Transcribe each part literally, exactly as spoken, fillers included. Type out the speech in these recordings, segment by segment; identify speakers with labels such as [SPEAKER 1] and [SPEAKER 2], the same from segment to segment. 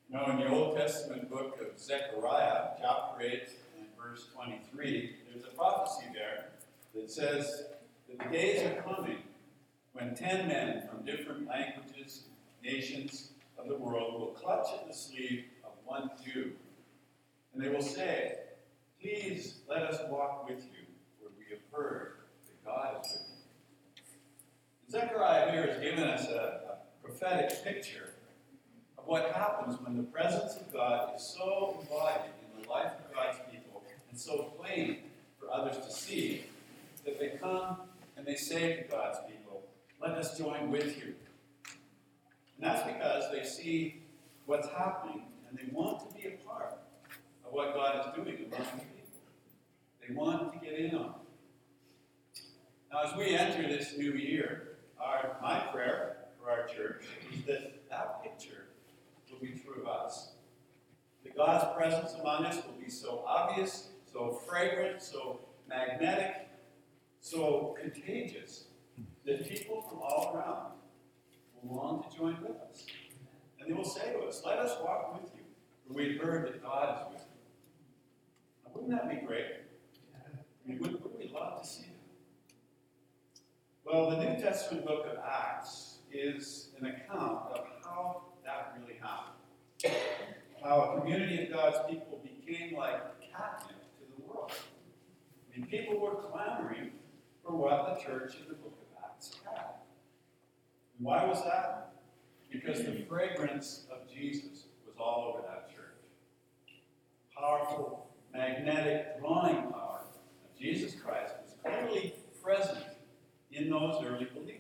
[SPEAKER 1] Now, in the Old Testament book of Zechariah, chapter eight, and verse twenty-three, there's a prophecy there that says that the days are coming when ten men from different languages, nations of the world will clutch at the sleeve of one Jew. And they will say, "Please let us walk with you, for we have heard that God is with you." Zechariah here has given us a, a prophetic picture of what happens when the presence of God is so embodied in the life of God's people and so plain for others to see that they come and they say to God's people, "Let us join with you." And that's because they see what's happening and they want to be a part of what God is doing among the people. They want to get in on it. Now, as we enter this new year, our, my prayer for our church is that that picture will be true of us. That God's presence among us will be so obvious, so fragrant, so magnetic, so contagious, that people from all around will long to join with us. And they will say to us, "Let us walk with you, for we've heard that God is with you." Now, wouldn't that be great? I mean, wouldn't, wouldn't we love to see that? Well, the New Testament book of Acts is an account of how that really happened. How a community of God's people became like catnip to the world. I mean, people were clamoring for what the church in the book of Acts had. And why was that? Because the fragrance of Jesus was all over that church. Powerful, magnetic, drawing power of Jesus Christ was clearly present in those early believers.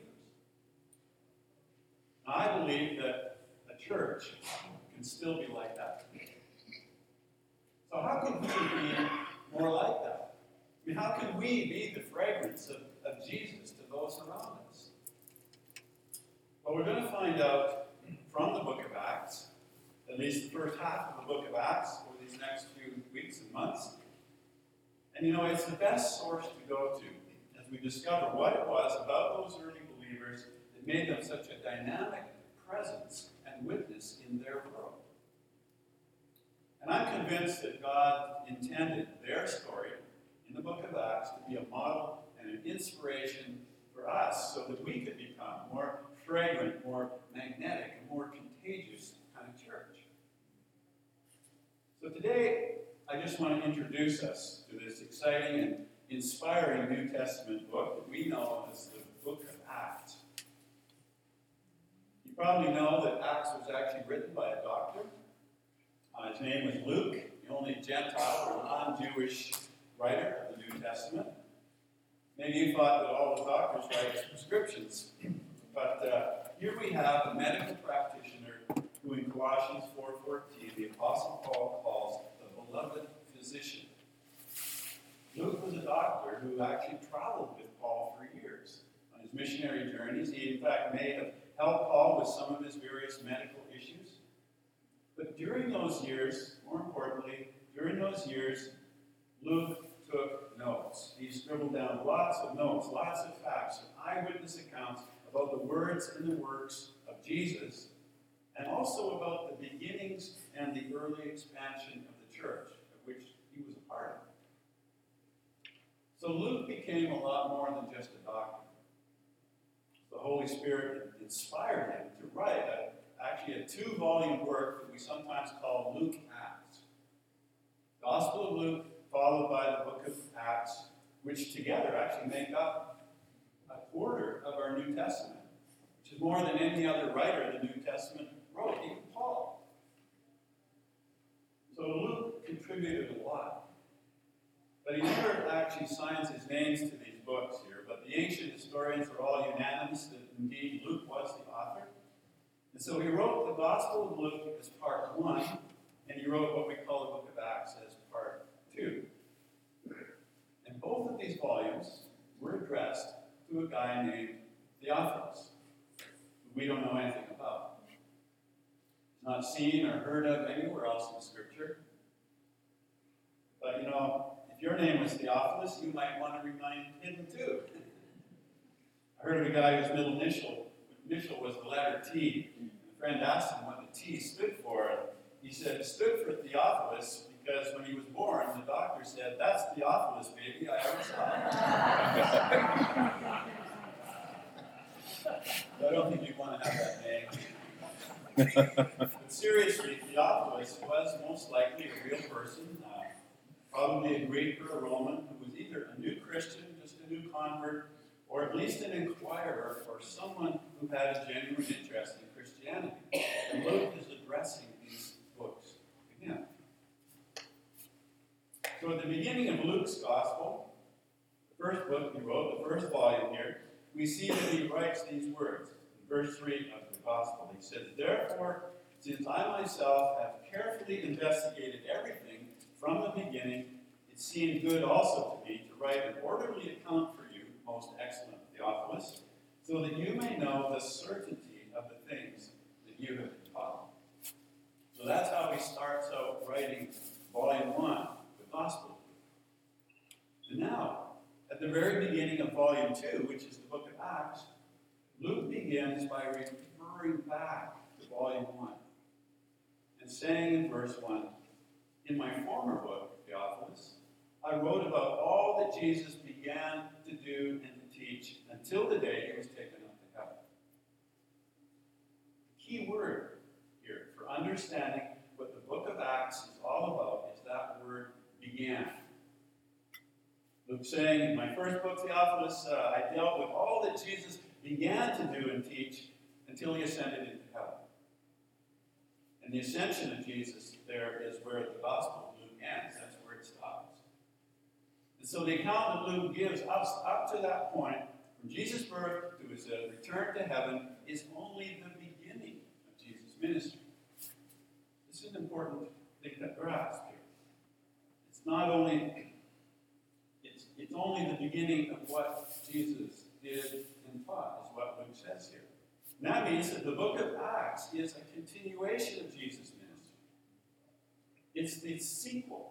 [SPEAKER 1] Now, I believe that a church can still be like that. So how can we be more like that? I mean, how can we be the fragrance of, of Jesus to those around us? Well, we're going to find out from the book of Acts, at least the first half of the book of Acts, for these next few weeks and months. And you know, it's the best source to go to as we discover what it was about those early believers that made them such a dynamic presence and witness in their world. And I'm convinced that God intended their story in the book of Acts to be a model and an inspiration for us so that we could become more fragrant, more magnetic, and more contagious kind of church. So today, I just want to introduce us to this exciting and inspiring New Testament book that we know as the book of Acts. You probably know that Acts was actually written by a doctor. Uh, his name was Luke, the only Gentile or non-Jewish writer of the New Testament. Maybe you thought that all the doctors write prescriptions. But uh, here we have a medical practitioner who in Colossians four fourteen, the Apostle Paul calls the beloved physician. Luke was a doctor who actually traveled with Paul for years on his missionary journeys. He, in fact, may have helped Paul with some of his various medical issues. But during those years, more importantly, during those years, Luke took notes. He scribbled down lots of notes, lots of facts, eyewitness accounts about the words and the works of Jesus, and also about the beginnings and the early expansion of the church, of which he was a part of. So Luke became a lot more than just a doctor. The Holy Spirit inspired him to write a, actually a two-volume work that we sometimes call Luke Acts. Gospel of Luke, followed by the book of Acts, which together actually make up a quarter of our New Testament, which is more than any other writer of the New Testament wrote, even Paul. So Luke contributed a lot. But he never actually signs his names to these books here, but the ancient historians are all unanimous that indeed Luke was the author. And so he wrote the Gospel of Luke as part one, and he wrote what we call the book of Acts as part two. And both of these volumes were addressed to a guy named Theophilus, who we don't know anything about. He's not seen or heard of anywhere else in Scripture. But, you know, if your name was Theophilus, you might want to remain hidden too. I heard of a guy whose middle initial, initial was the letter T. And a friend asked him what the T stood for. he said it stood for Theophilus because when he was born, the doctor said, "That's Theophilus, baby, I ever saw." I don't think you'd want to have that name. But seriously, Theophilus was most likely a real person, uh, probably a Greek or a Roman, who was either a new Christian, just a new convert, or at least an inquirer, or someone who had a genuine interest in Christianity. And Luke is addressing these books to him. So at the beginning of Luke's Gospel, the first book he wrote, the first volume here, we see that he writes these words. In verse three of the Gospel, he says, "Therefore, since I myself have carefully investigated everything from the beginning, it seemed good also to me to write an orderly account for you, most excellent Theophilus, so that you may know the certainty of the things that you have been taught." So that's how he starts out writing volume one, the Gospel. And now, at the very beginning of volume two, which is the book of Acts, Luke begins by referring back to volume one and saying in verse one, "In my former book, Theophilus, I wrote about all that Jesus began to do and to teach until the day he was taken up to heaven." The key word here for understanding what the book of Acts is all about is that word "began." Luke saying, "In my first book, Theophilus, uh, I dealt with all that Jesus began to do and teach until he ascended into heaven." And the ascension of Jesus there is where the Gospel of Luke ends. That's where it stops. And so the account that Luke gives us up to that point, from Jesus' birth to his uh, return to heaven, is only the beginning of Jesus' ministry. This is an important thing to grasp here. It's not only It's only the beginning of what Jesus did and taught, is what Luke says here. And that means that the book of Acts is a continuation of Jesus' ministry. It's the sequel.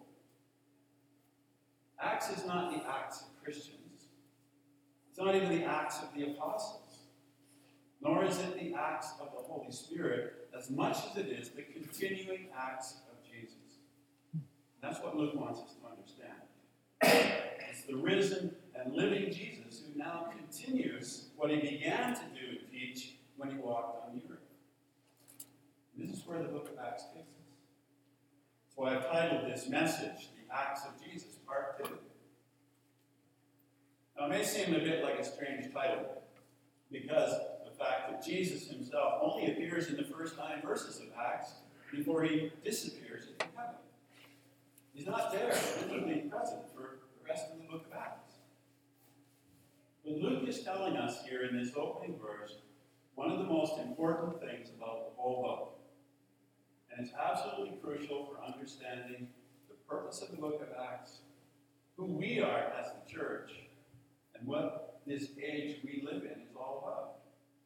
[SPEAKER 1] Acts is not the Acts of Christians. It's not even the Acts of the Apostles. Nor is it the Acts of the Holy Spirit as much as it is the continuing Acts of Jesus. And that's what Luke wants us to understand. It's the risen and living Jesus who now continues what he began to do and teach when he walked on the earth. And this is where the book of Acts takes us. That's why I've titled this message, "The Acts of Jesus, Part two. Now it may seem a bit like a strange title, because of the fact that Jesus himself only appears in the first nine verses of Acts before he disappears into heaven. He's not there, visibly present for the rest of the book of Acts. But Luke is telling us here in this opening verse one of the most important things about the whole book. And it's absolutely crucial for understanding the purpose of the book of Acts, who we are as the church, and what this age we live in is all about.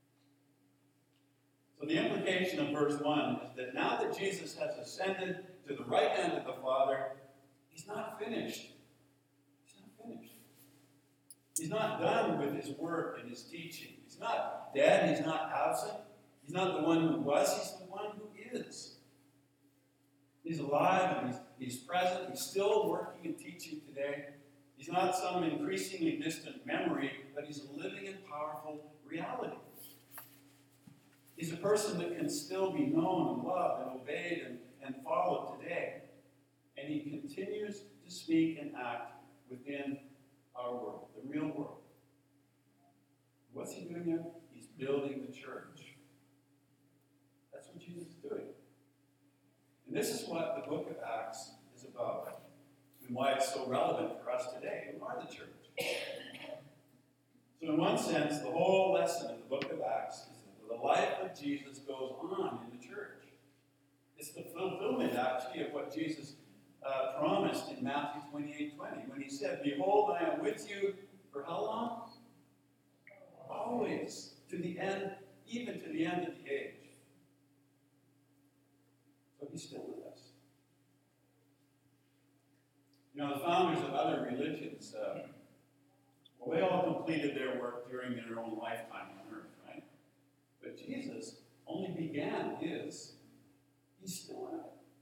[SPEAKER 1] So the implication of verse one is that now that Jesus has ascended to the right hand of the Father, he's not finished. He's not finished. He's not done with his work and his teaching. He's not dead. He's not absent. He's not the one who was. He's the one who is. He's alive and he's, he's present. He's still working and teaching today. He's not some increasingly distant memory, but he's a living and powerful reality. He's a person that can still be known and loved and obeyed and, and followed today. And he continues to speak and act within our world, the real world. What's he doing there? He's building the church. That's what Jesus is doing. And this is what the book of Acts is about, and why it's so relevant for us today, who are the church. So in one sense, the whole lesson of the book of Acts is that the life of Jesus goes on in the church. It's the fulfillment, actually, of what Jesus uh, promised in Matthew twenty-eight twenty, when he said, "Behold, I am with you for how long? Always, to the end, even to the end of the age." So he's still with us. You know, the founders of other religions, uh, well, they all completed their work during their own lifetime on earth, right? But Jesus only began his. He's still at it.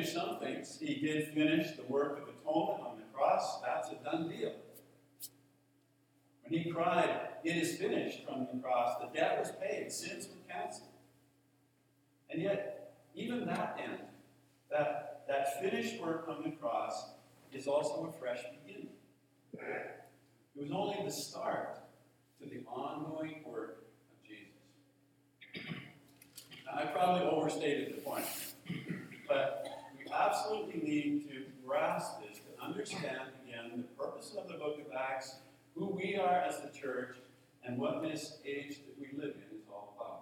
[SPEAKER 1] finish some things. He did finish the work of atonement on the cross. That's a done deal. When he cried, "It is finished," from the cross, the debt was paid, sins were canceled. And yet, even that end, that, that finished work on the cross, is also a fresh beginning. It was only the start to the ongoing work of Jesus. Now, I probably overstated the point, but we absolutely need to grasp this to understand, again, the purpose of the book of Acts, who we are as the church, and what this age that we live in is all about.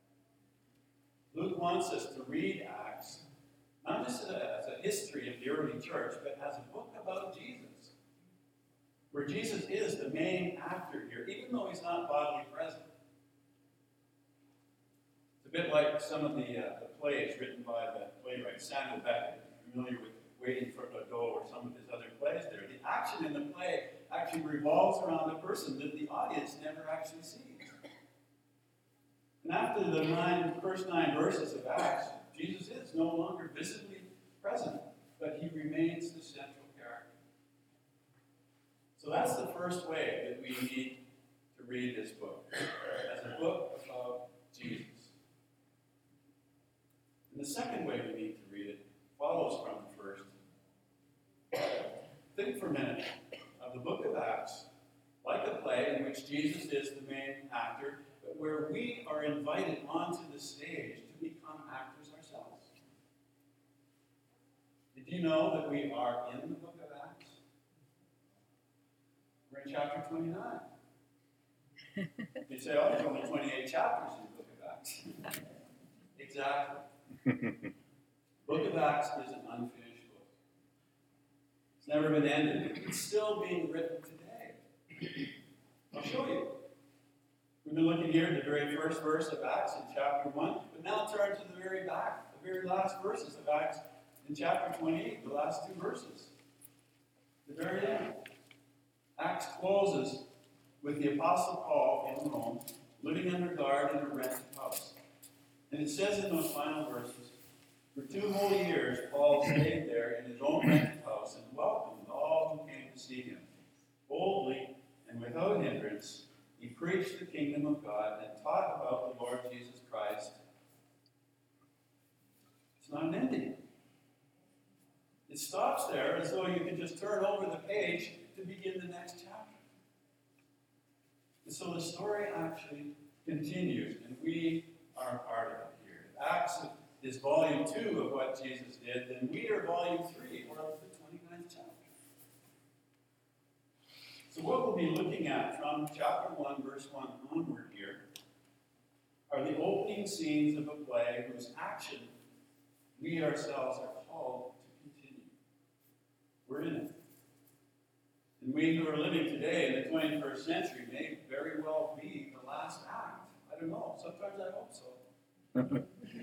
[SPEAKER 1] Luke wants us to read Acts, not just as a, as a history of the early church, but as a book about Jesus, where Jesus is the main actor here, even though he's not bodily present. It's a bit like some of the, uh, the plays written by the playwright Samuel Beckett. If you're familiar with Waiting for Godot or some of his other plays there, the action in the play actually revolves around a person that the audience never actually sees. And after the nine, first nine verses of Acts, Jesus is no longer visibly present, but he remains the central character. So that's the first way that we need to read this book, as a book about Jesus. And the second way we need to read it follows from the first. Think for a minute of the book of Acts like a play in which Jesus is the main actor, but where we are invited onto the stage to become actors ourselves. Did you know that we are in the book of Acts? We're in chapter twenty-nine. You say, oh, there's only twenty-eight chapters in the book of Acts. Exactly. The book of Acts is an unfinished book. It's never been ended. It's still being written today. I'll show you. We've been looking here at the very first verse of Acts in chapter one, but now turn to the very back, the very last verses of Acts in chapter twenty-eight, the last two verses. The very end. Acts closes with the Apostle Paul in Rome, living under guard in a rented house. And it says in those final verses, for two whole years, Paul stayed there in his own rented house and welcomed all who came to see him. Boldly and without hindrance, he preached the kingdom of God and taught about the Lord Jesus Christ. It's not an ending. It stops there as though you could just turn over the page to begin the next chapter. And so the story actually continues, and we are a part of it here. If Acts is volume two of what Jesus did, then we are volume three, or the twenty-ninth chapter. So what we'll be looking at from chapter one, verse one onward here, are the opening scenes of a play whose action we ourselves are called to continue. We're in it. And we who are living today in the twenty-first century may very well be the last act. I don't know. Sometimes I hope so.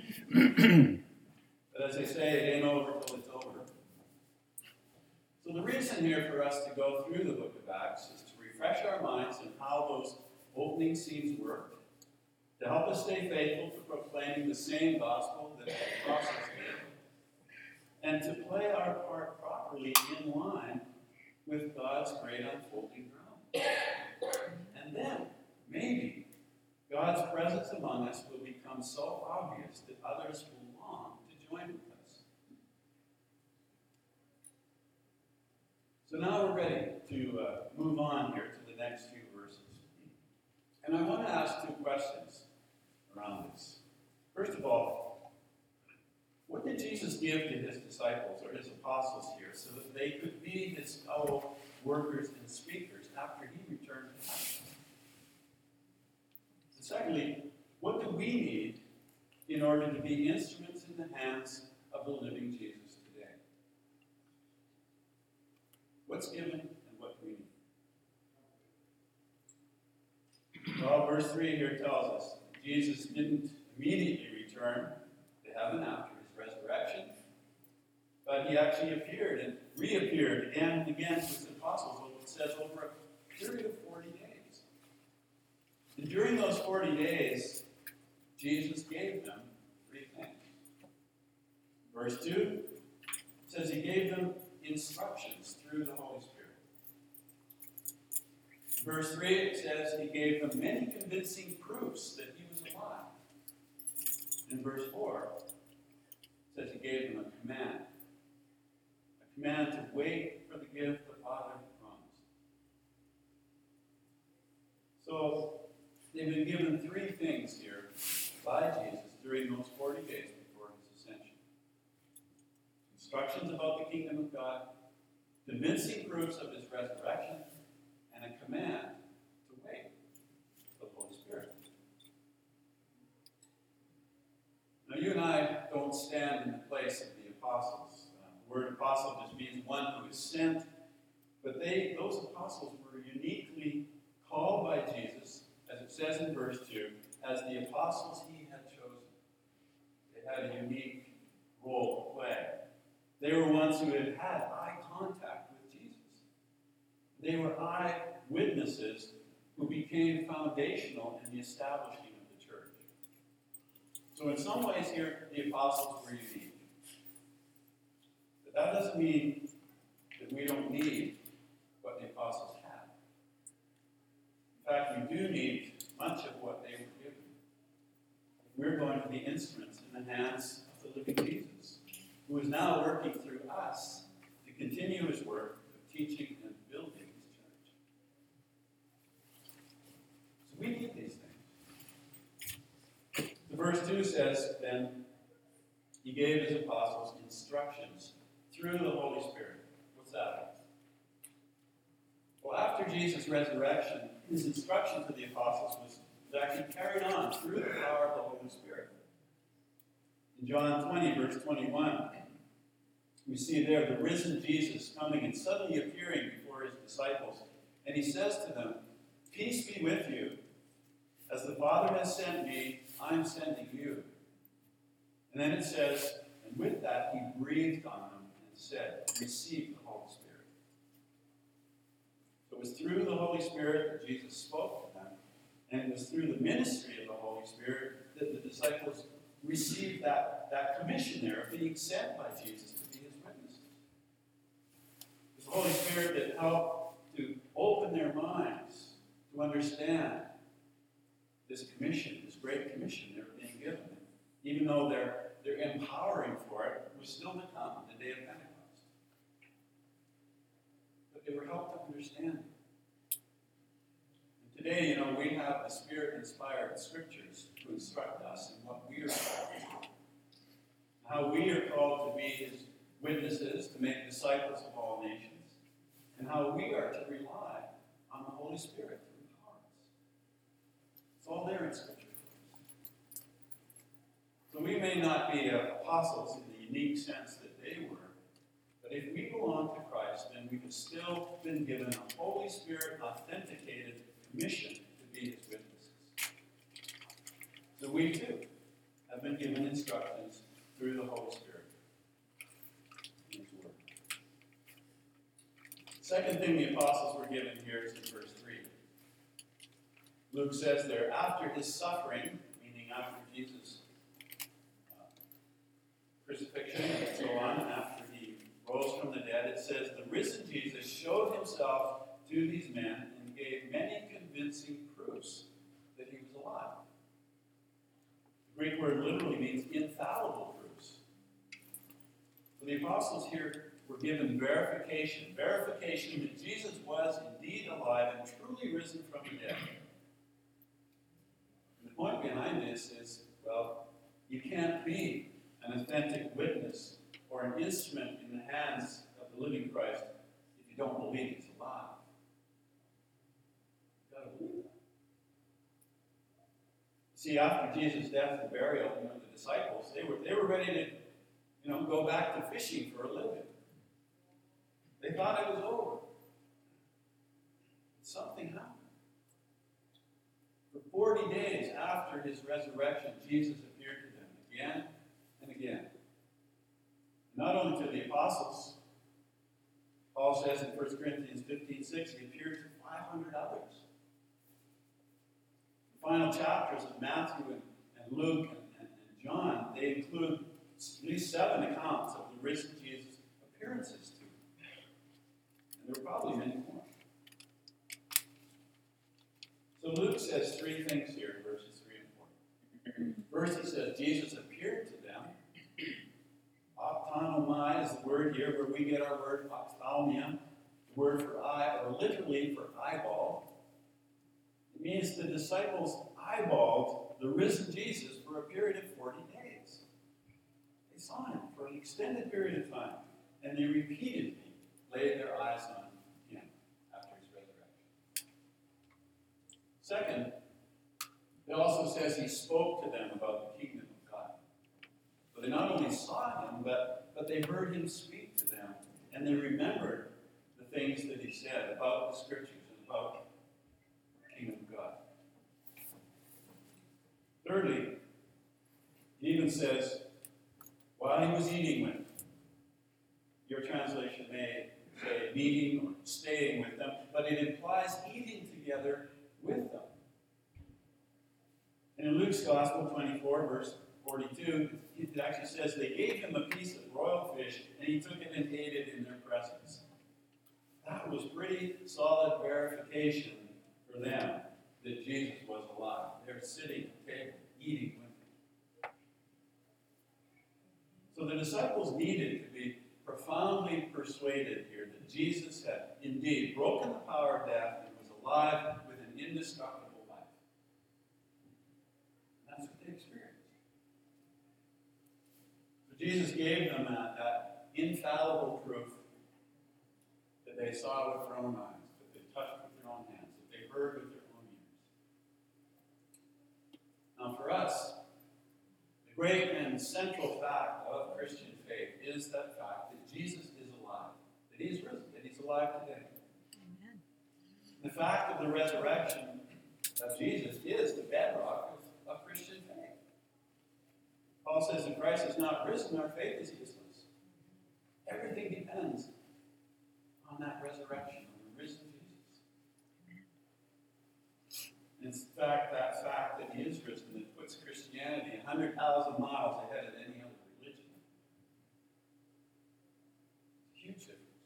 [SPEAKER 1] But as they say, it ain't over till it's over. So the reason here for us to go through the book of Acts is to refresh our minds on how those opening scenes work, to help us stay faithful to proclaiming the same gospel that the apostles did, and to play our part properly in line with God's great unfolding drama. And then, maybe, God's presence among us will become so obvious that others will long to join with us. So now we're ready to uh, move on here to the next few verses. And I want to ask two questions around this. First of all, what did Jesus give to his disciples or his apostles here so that they could be his fellow workers and speakers after he returned to heaven? And secondly, what do we need in order to be instruments in the hands of the living Jesus today? What's given and what do we need? Well, verse three here tells us that Jesus didn't immediately return to heaven after his resurrection, but he actually appeared and reappeared again and again to his apostles, it says, over a period of forty days. And during those forty days, Jesus gave them three things. Verse two, says he gave them instructions through the Holy Spirit. In verse three, it says he gave them many convincing proofs that he was alive. In verse four, it says he gave them a command. A command to wait for the gift the Father promised. So, they've been given three things here by Jesus during those forty days before his ascension. Instructions about the kingdom of God, convincing proofs of his resurrection, and a command to wait for the Holy Spirit. Now, you and I don't stand in the place of the apostles. Uh, the word apostle just means one who is sent. But they, those apostles were uniquely called by Jesus, as it says in verse two, as the apostles he had chosen. They had a unique role to play. They were ones who had had eye contact with Jesus. They were eyewitnesses who became foundational in the establishing of the church. So in some ways here, the apostles were unique. But that doesn't mean that we don't need what the apostles had. In fact, we do need much of what they were given. We're going to be instruments in the hands of the living Jesus, who is now working through us to continue his work of teaching and building his church. So we need these things. The verse two says, then, he gave his apostles instructions through the Holy Spirit. What's that? Well, after Jesus' resurrection, his instruction to the apostles was, was actually carried on through the power of the Holy Spirit. In John twenty, verse twenty-one, we see there the risen Jesus coming and suddenly appearing before his disciples. And he says to them, peace be with you. As the Father has sent me, I'm sending you. And then it says, and with that he breathed on them and said, receive the Holy Spirit. So it was through the Holy Spirit that Jesus spoke to them. And it was through the ministry of the Holy Spirit that the disciples received that, that commission there of being sent by Jesus to be his witnesses. It was the Holy Spirit that helped to open their minds to understand this commission, this great commission they were being given. Even though their, their empowering for it was still to come on the day of Pentecost. But they were helped to understand it. And today, you know, we have the Spirit-inspired scriptures to instruct us in what we are called to do. How we are called to be his witnesses, to make disciples of all nations, and how we are to rely on the Holy Spirit to empower us. It's all there in Scripture. So we may not be apostles in the unique sense that they were, but if we belong to Christ, then we have still been given a Holy Spirit authenticated commission to be his witnesses. So we too have been given instructions through the Holy Spirit in his word. Second thing the apostles were given here is in verse three. Luke says there, after his suffering, meaning after Jesus' uh, crucifixion and so on, and after he rose from the dead, it says, the risen Jesus showed himself to these men and gave many convincing proofs that he was alive. The Greek word literally means infallible proofs. So the apostles here were given verification, verification that Jesus was indeed alive and truly risen from the dead. And the point behind this is, well, you can't be an authentic witness or an instrument in the hands of the living Christ if you don't believe he's alive. You've got to believe that. See, after Jesus' death and burial, you know, the disciples, they were, they were ready to, you know, go back to fishing for a living. They thought it was over. But something happened. For forty days after his resurrection, Jesus appeared to them again and again. Not only to the apostles, Paul says in First Corinthians fifteen six, he appeared to five hundred others. The final chapters of Matthew and, and Luke and, and, and John, they include at least seven accounts of the risen Jesus appearances to. And there were probably many more. So Luke says three things here in verses three and four. First, he says Jesus appeared to them. Ophthalmai is the word here where we get our word ophthalmia, the word for eye, or literally for eyeball. It means the disciples eyeballed the risen Jesus for a period of forty days. They saw him for an extended period of time, and they repeatedly laid their eyes on him after his resurrection. Second, it also says he spoke to them about the kingdom of God. So they not only saw him, but, but they heard him speak to them, and they remembered the things that he said about the scriptures and about the kingdom of God. Thirdly, he even says, while he was eating with them. Your translation may say meeting or staying with them, but it implies eating together with them. And in Luke's Gospel twenty-four, verse forty-two, it actually says they gave him a piece of royal fish, and he took it and ate it in their presence. That was pretty solid verification for them that Jesus was alive. They're sitting at the table, eating with him. So the disciples needed to be profoundly persuaded here that Jesus had indeed broken the power of death and was alive with an indestructible life. And that's what they experienced. So Jesus gave them that, that infallible proof that they saw with their own eyes, that they touched with their own hands, that they heard with their own ears. Now for us, the great and central fact of Christian faith is that fact that Jesus is alive, that he is risen, that he's alive today. Amen. The fact of the resurrection of Jesus is the bedrock of, of Christian faith. Paul says, if Christ is not risen, our faith is useless. Everything depends on that resurrection, on the risen Jesus. And it's in fact that fact that he is risen that puts Christianity one hundred thousand miles ahead of any other religion. It's a huge difference.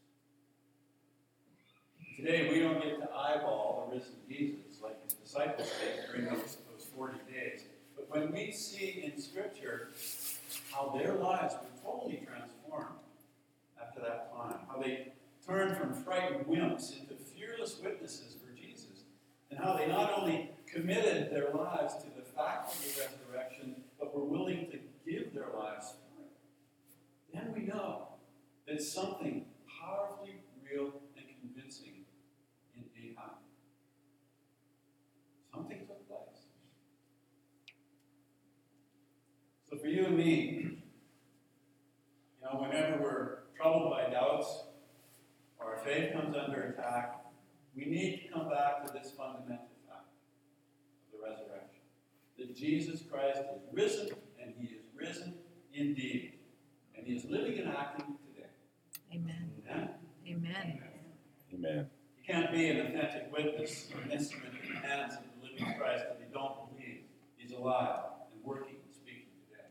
[SPEAKER 1] Today we don't get to eyeball the risen Jesus like his disciples did during those, those forty days. But when we see in Scripture how their lives were totally transformed after that time, how they turned from frightened wimps into fearless witnesses for Jesus, and how they not only committed their lives to the fact of the resurrection, but were willing to give their lives for it, then we know that something powerfully real and convincing indeed happened. Something took place. So for you and me, you know, whenever we're troubled by doubts, or our faith comes under attack, we need to come back to this fundamental fact of the resurrection. That Jesus Christ is risen, and he is risen indeed. And he is living and acting today. Amen. Amen. Amen. Amen. You can't be an authentic witness or an instrument in the hands of the living Christ if you don't believe he's alive and working and speaking today.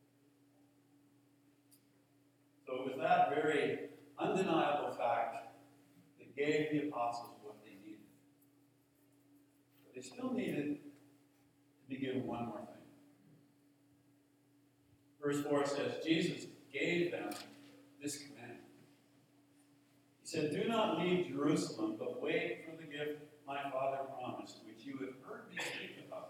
[SPEAKER 1] So it was that very undeniable fact that gave the apostles what they needed. But they still needed to be given one more thing. Verse four says, Jesus gave them this command. He said, do not leave Jerusalem, but wait for the gift my Father promised, which you have heard me speak about.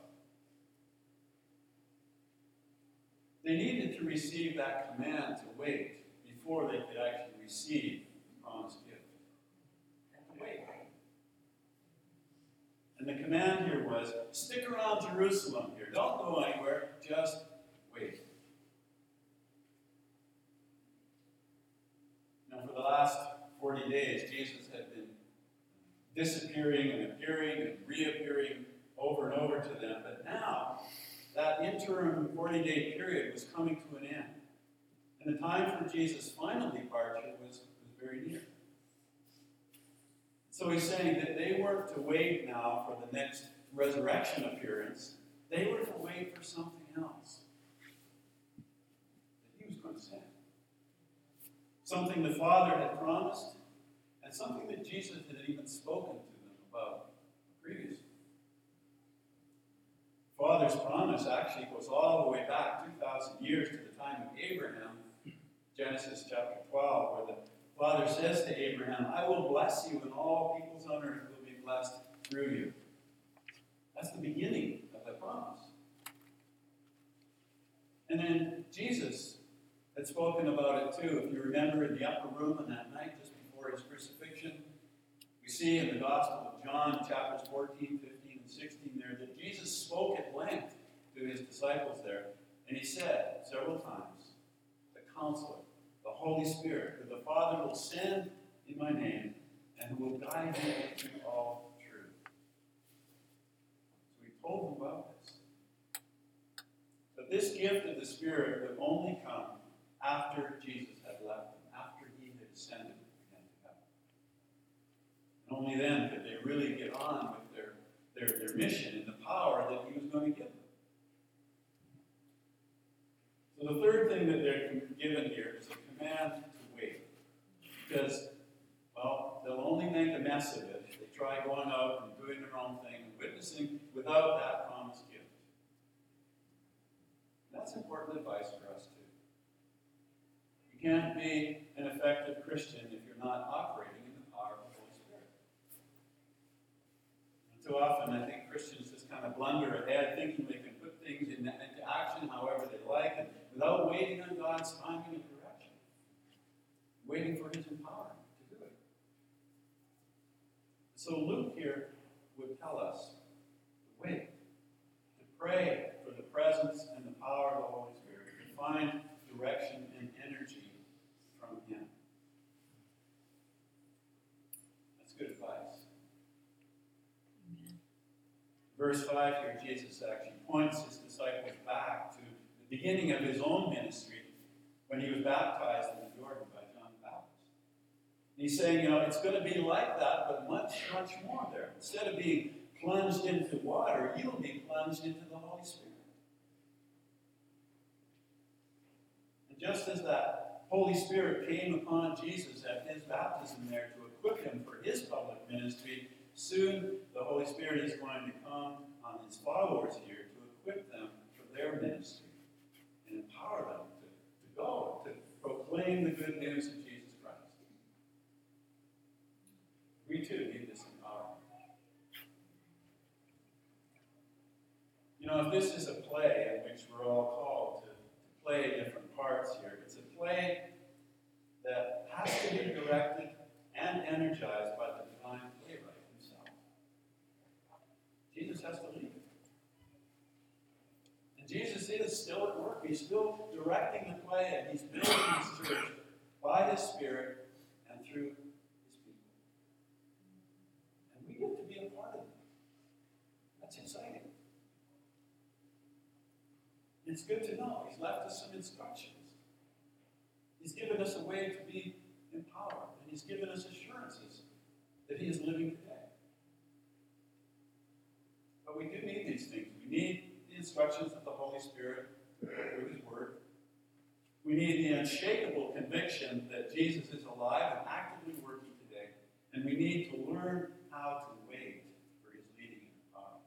[SPEAKER 1] They needed to receive that command to wait before they could actually receive the promised gift. Wait. And the command here was, stick around Jerusalem here. Don't go anywhere. Just wait. Now, for the last forty days, Jesus had been disappearing and appearing and reappearing over and over to them. But now, that interim forty-day period was coming to an end. And the time for Jesus' final departure was, was very near. So he's saying that they weren't to wait now for the next resurrection appearance. They were to wait for something else that he was going to send. something the Father had promised, and something that Jesus had even spoken to them about previously. Father's promise actually goes all the way back two thousand years to the time of Abraham, Genesis chapter twelve, where the Father says to Abraham, I will bless you, and all peoples on earth will be blessed through you. That's the beginning of the promise. And then Jesus had spoken about it too. If you remember, in the upper room on that night just before his crucifixion, we see in the Gospel of John, chapters fourteen, fifteen, and sixteen there, that Jesus spoke at length to his disciples there. And he said several times, the Counselor, the Holy Spirit, who the Father will send in my name, and who will guide you into all truth. So he told them about this. But this gift of the Spirit would only come after Jesus had left them, after he had ascended again to heaven. And only then could they really get on with their, their, their mission and the power that he was going to give them. So the third thing that they're given here is a command to wait. Because, well, they'll only make a mess of it if they try going out and doing their own thing and witnessing without that promised gift. That's important advice for us too. You can't be an effective Christian if you're not operating in the power of the Holy Spirit. And too often I think Christians just kind of blunder ahead thinking they can put things in, into action however they like and without waiting on God's timing and direction. Waiting for his empowerment to do it. So Luke here would tell us to wait, to pray for the presence and the power of the Holy Spirit, to find direction and energy from him. That's good advice. Amen. Verse five here, Jesus actually points his disciples back to the beginning of his own ministry when he was baptized in the Jordan by John the Baptist. And he's saying, you know, it's going to be like that, but much, much more there. Instead of being plunged into water, you'll be plunged into the Holy Spirit. And just as that Holy Spirit came upon Jesus at his baptism there to equip him for his public ministry, soon the Holy Spirit is going to come on his followers here to equip them for their ministry and empower them to, to go, to proclaim the good news of Jesus Christ. We too need this empowerment. You know, if this is a play in which we're all called to, to play different parts here, it's a play that has to be directed and energized by the divine playwright himself. Jesus has to lead it. And Jesus is still at work. He's still directing the play, and he's building his church by his Spirit and through his people. And we get to be a part of it. That's exciting. It's good to know. He's left us some instructions. He's given us a way to be empowered. And he's given us assurances that he is living today. But we do need these things. We need the instructions of the Holy Spirit through his word. We need the unshakable conviction that Jesus is alive and actively working today. And we need to learn how to wait for his leading and power.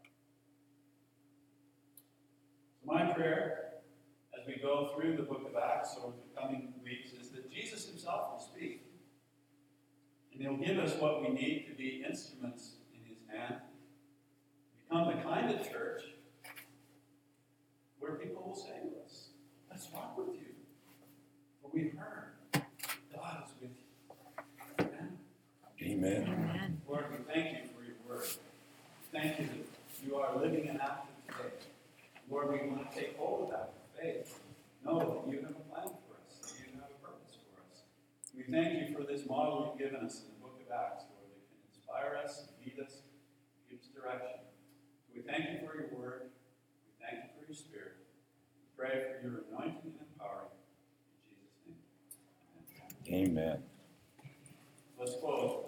[SPEAKER 1] So my prayer as we go through the book of Acts over the coming weeks is that Jesus himself will speak. And he'll give us what we need to be instruments in his hand. Become the kind of church where people will say to us, let's walk with you. For we've heard God is with you. Amen.
[SPEAKER 2] Amen.
[SPEAKER 3] Amen.
[SPEAKER 1] Lord, we thank you for your word. Thank you that you are living and active today. Lord, we want to take hold of that with faith. Know that you have a plan for us, that you have a purpose for us. We thank you for this model you've given us in the book of Acts, Lord, that can inspire us, lead us, give us direction. So we thank you for your word. We thank you for your spirit. We pray for your anointing and empowering. In Jesus' name. Amen.
[SPEAKER 2] Amen.
[SPEAKER 1] Let's close.